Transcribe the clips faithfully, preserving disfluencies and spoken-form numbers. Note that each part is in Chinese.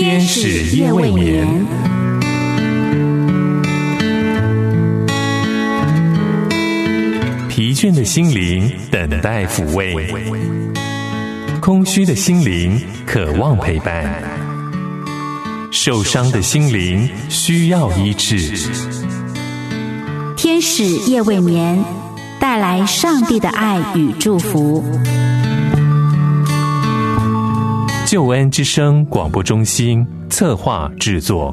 天使夜未眠。疲倦的心灵等待抚慰，空虚的心灵渴望陪伴，受伤的心灵需要医治。 天使夜未眠，带来上帝的爱与祝福。 救恩之声广播中心策划制作。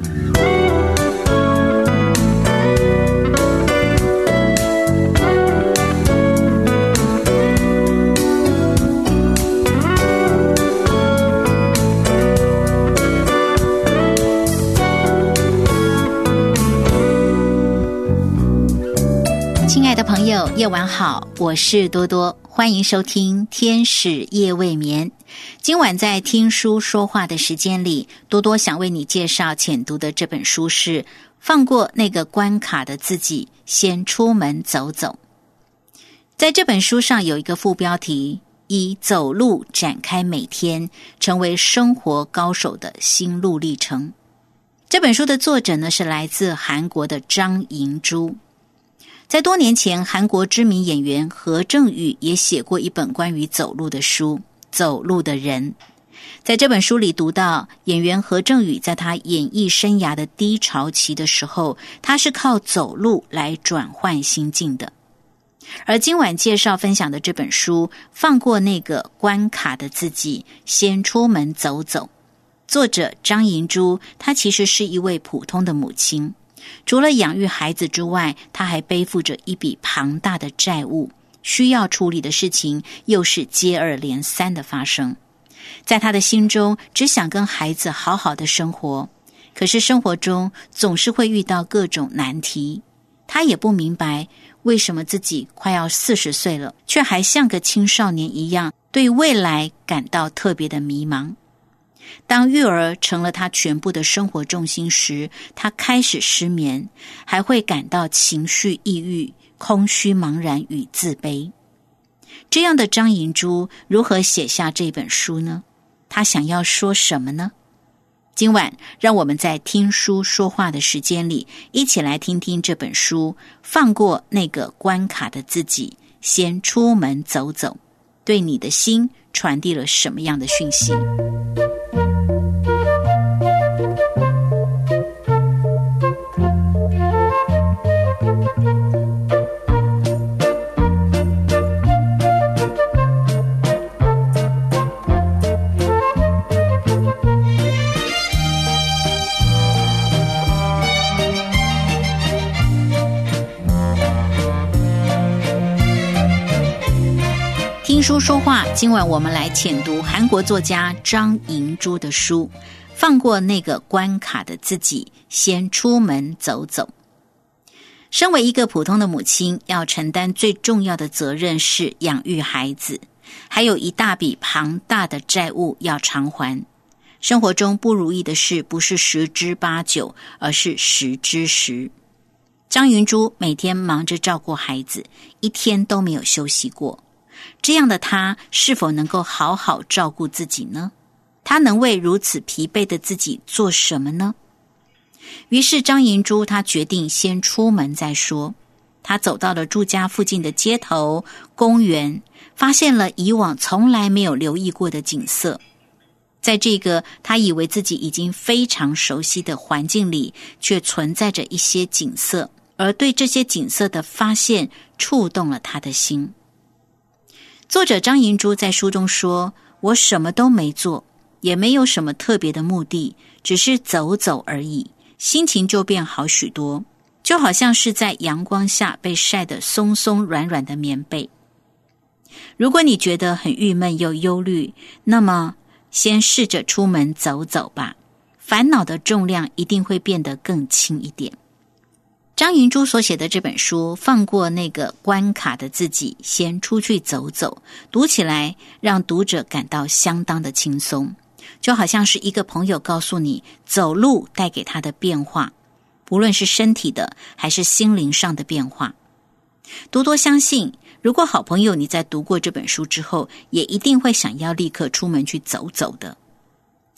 亲爱的朋友，夜晚好，我是多多，欢迎收听天使夜未眠。今晚在听书说话的时间里，多多想为你介绍浅读的这本书是《放过那个关卡的自己，先出门走走》。在这本书上有一个副标题，以走路展开每天，成为生活高手的心路历程。这本书的作者呢是来自韩国的张银珠。在多年前，韩国知名演员何正宇也写过一本关于走路的书《走路的人》。在这本书里读到，演员何正宇在他演艺生涯的低潮期的时候，他是靠走路来转换心境的。而今晚介绍分享的这本书《放过那个关卡的自己，先出门走走》，作者张银珠，她其实是一位普通的母亲。除了养育孩子之外，他还背负着一笔庞大的债务，需要处理的事情又是接二连三的发生。在他的心中，只想跟孩子好好的生活，可是生活中总是会遇到各种难题。他也不明白为什么自己快要四十岁了，却还像个青少年一样，对未来感到特别的迷茫。当育儿成了他全部的生活重心时，他开始失眠，还会感到情绪抑郁、空虚茫然与自卑。这样的张银珠如何写下这本书呢？他想要说什么呢？今晚让我们在听书说话的时间里，一起来听听这本书《放过那个关卡的自己，先出门走走》，对你的心传递了什么样的讯息？听书说话，今晚我们来浅读韩国作家张银珠的书《放过那个关卡的自己，先出门走走》。身为一个普通的母亲，要承担最重要的责任是养育孩子，还有一大笔庞大的债务要偿还。生活中不如意的事不是十之八九，而是十之十。张银珠每天忙着照顾孩子，一天都没有休息过。这样的他是否能够好好照顾自己呢？他能为如此疲惫的自己做什么呢？于是张银珠他决定先出门再说。他走到了住家附近的街头、公园，发现了以往从来没有留意过的景色。在这个他以为自己已经非常熟悉的环境里，却存在着一些景色，而对这些景色的发现触动了他的心。作者张银珠在书中说，我什么都没做，也没有什么特别的目的，只是走走而已，心情就变好许多，就好像是在阳光下被晒得松松软软的棉被。如果你觉得很郁闷又忧虑，那么先试着出门走走吧，烦恼的重量一定会变得更轻一点。张银珠所写的这本书《放过那个关卡的自己，先出去走走》，读起来让读者感到相当的轻松，就好像是一个朋友告诉你走路带给他的变化，无论是身体的还是心灵上的变化。多多相信，如果好朋友你在读过这本书之后，也一定会想要立刻出门去走走的。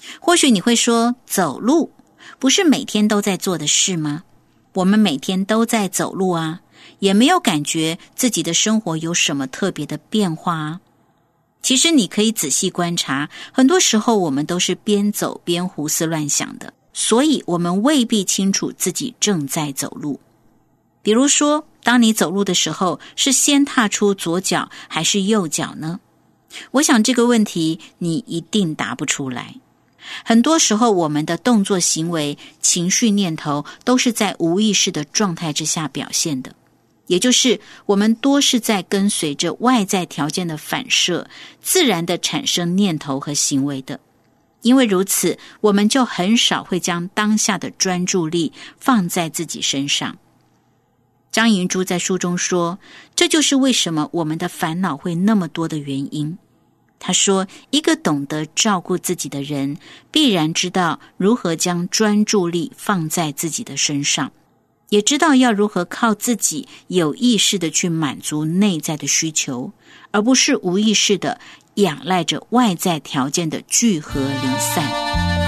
或许你会说，走路不是每天都在做的事吗？我们每天都在走路啊，也没有感觉自己的生活有什么特别的变化啊。其实你可以仔细观察，很多时候我们都是边走边胡思乱想的，所以我们未必清楚自己正在走路。比如说，当你走路的时候，是先踏出左脚还是右脚呢？我想这个问题你一定答不出来。很多时候我们的动作行为、情绪念头都是在无意识的状态之下表现的，也就是我们多是在跟随着外在条件的反射，自然的产生念头和行为的。因为如此，我们就很少会将当下的专注力放在自己身上。张银珠在书中说，这就是为什么我们的烦恼会那么多的原因。他说，一个懂得照顾自己的人，必然知道如何将专注力放在自己的身上，也知道要如何靠自己有意识的去满足内在的需求，而不是无意识的仰赖着外在条件的聚合离散。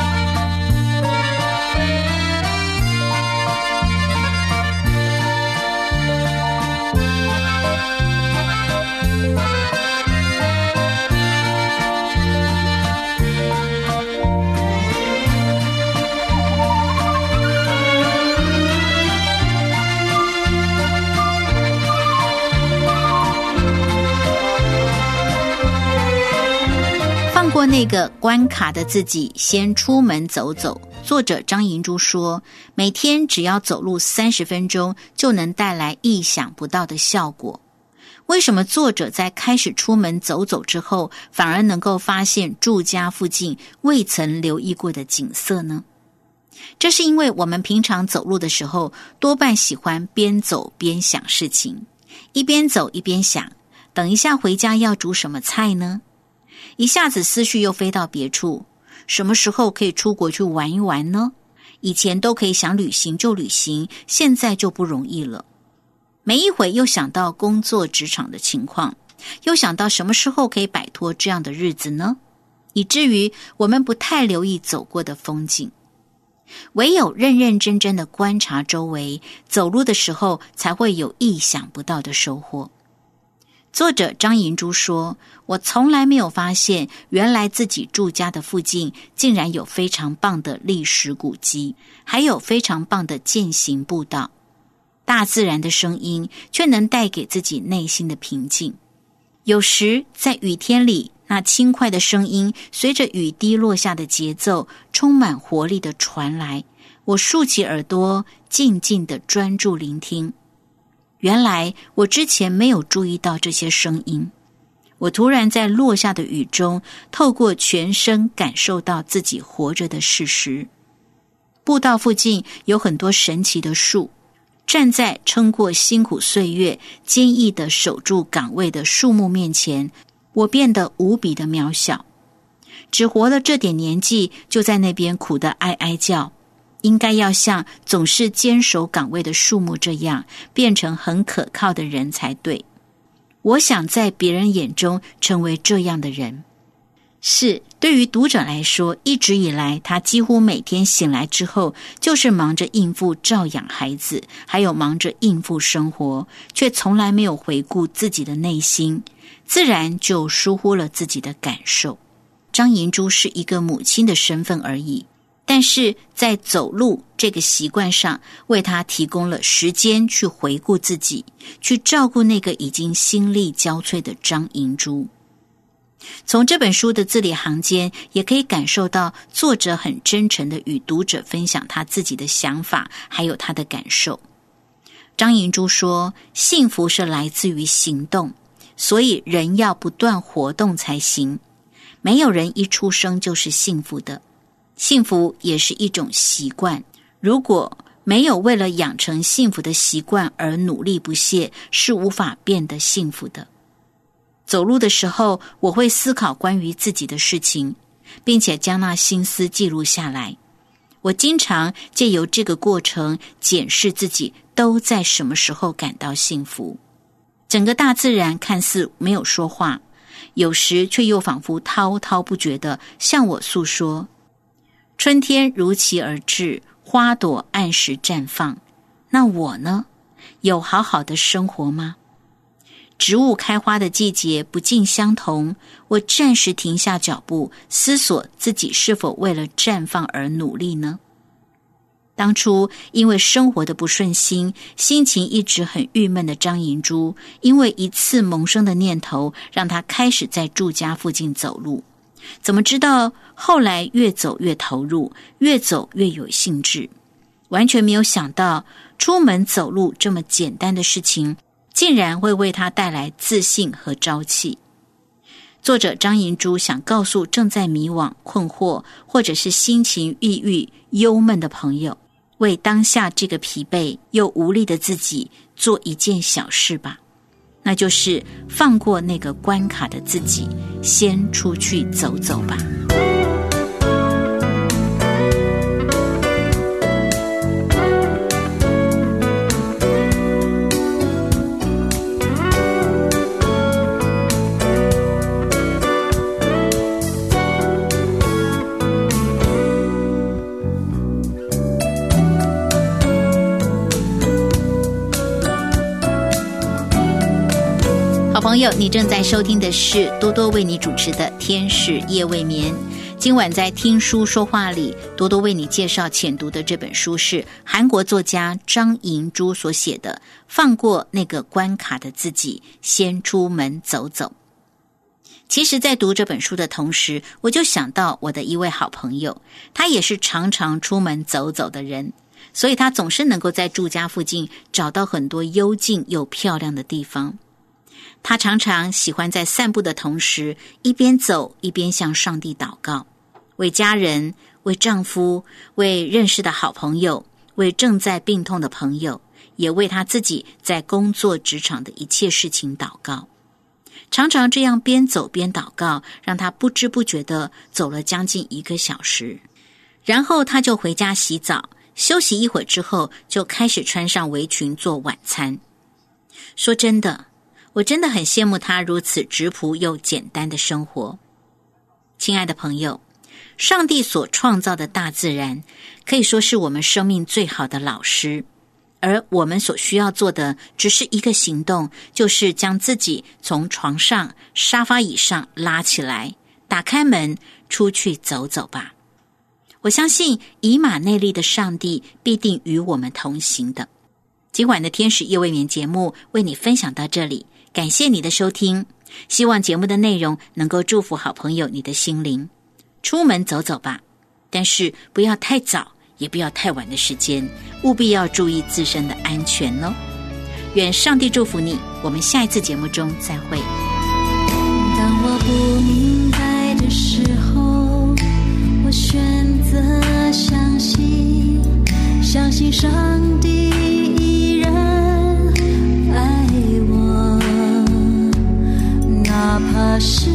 过那个关卡的自己，先出门走走。作者张银珠说，每天只要走路三十分钟，就能带来意想不到的效果。为什么作者在开始出门走走之后，反而能够发现住家附近未曾留意过的景色呢？这是因为我们平常走路的时候，多半喜欢边走边想事情，一边走一边想，等一下回家要煮什么菜呢？一下子思绪又飞到别处，什么时候可以出国去玩一玩呢？以前都可以想旅行就旅行，现在就不容易了。没一会又想到工作职场的情况，又想到什么时候可以摆脱这样的日子呢？以至于我们不太留意走过的风景。唯有认认真真的观察周围，走路的时候才会有意想不到的收获。作者张银珠说，我从来没有发现原来自己住家的附近竟然有非常棒的历史古迹，还有非常棒的健行步道。大自然的声音却能带给自己内心的平静。有时在雨天里，那轻快的声音随着雨滴落下的节奏充满活力地传来，我竖起耳朵静静地专注聆听。原来我之前没有注意到这些声音，我突然在落下的雨中，透过全身感受到自己活着的事实。步道附近有很多神奇的树，站在撑过辛苦岁月、坚毅地守住岗位的树木面前，我变得无比的渺小。只活了这点年纪，就在那边苦得哀哀叫，应该要像总是坚守岗位的树木这样，变成很可靠的人才对。我想在别人眼中成为这样的人。是，对于读者来说，一直以来他几乎每天醒来之后，就是忙着应付照养孩子，还有忙着应付生活，却从来没有回顾自己的内心，自然就疏忽了自己的感受。张银珠是一个母亲的身份而已，但是在走路这个习惯上，为他提供了时间去回顾自己，去照顾那个已经心力交瘁的张银珠。从这本书的字里行间，也可以感受到作者很真诚地与读者分享他自己的想法，还有他的感受。张银珠说，幸福是来自于行动，所以人要不断活动才行。没有人一出生就是幸福的，幸福也是一种习惯，如果没有为了养成幸福的习惯而努力不懈，是无法变得幸福的。走路的时候，我会思考关于自己的事情，并且将那心思记录下来。我经常借由这个过程检视自己都在什么时候感到幸福。整个大自然看似没有说话，有时却又仿佛滔滔不绝地向我诉说， 春天如期而至，花朵按时绽放。那我呢？有好好的生活吗？植物开花的季节不尽相同，我暂时停下脚步，思索自己是否为了绽放而努力呢？当初因为生活的不顺心，心情一直很郁闷的张银珠，因为一次萌生的念头，让她开始在住家附近走路。怎么知道后来越走越投入，越走越有兴致，完全没有想到出门走路这么简单的事情，竟然会为她带来自信和朝气。作者张银珠想告诉正在迷惘、困惑，或者是心情抑郁、忧闷的朋友，为当下这个疲惫又无力的自己做一件小事吧，那就是放过那个关卡的自己，先出去走走吧。好朋友，你正在收听的是多多为你主持的天使夜未眠。今晚在听书说话里，多多为你介绍浅读的这本书是韩国作家张银珠所写的《放过那个关卡的自己，先出门走走》。其实在读这本书的同时，我就想到我的一位好朋友，他也是常常出门走走的人，所以他总是能够在住家附近找到很多幽静又漂亮的地方。他常常喜欢在散步的同时，一边走一边向上帝祷告，为家人、为丈夫、为认识的好朋友、为正在病痛的朋友，也为他自己在工作职场的一切事情祷告。常常这样边走边祷告，让他不知不觉地走了将近一个小时。然后他就回家洗澡，休息一会儿之后，就开始穿上围裙做晚餐。说真的，我真的很羡慕他如此质朴又简单的生活。亲爱的朋友，上帝所创造的大自然可以说是我们生命最好的老师，而我们所需要做的只是一个行动，就是将自己从床上、沙发椅上拉起来，打开门，出去走走吧。我相信以马内利的上帝必定与我们同行的。今晚的天使夜未眠节目为你分享到这里，感谢你的收听，希望节目的内容能够祝福好朋友你的心灵。出门走走吧，但是不要太早，也不要太晚的时间，务必要注意自身的安全哦。愿上帝祝福你，我们下一次节目中再会。 当我不明白的时候，我选择相信，相信上帝依然爱我，哪怕是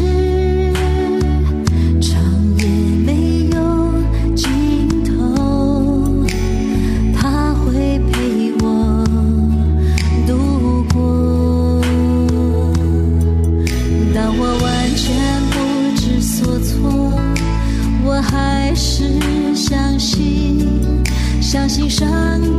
长夜没有尽头，他会陪我度过。当我完全不知所措，我还是相信，相信上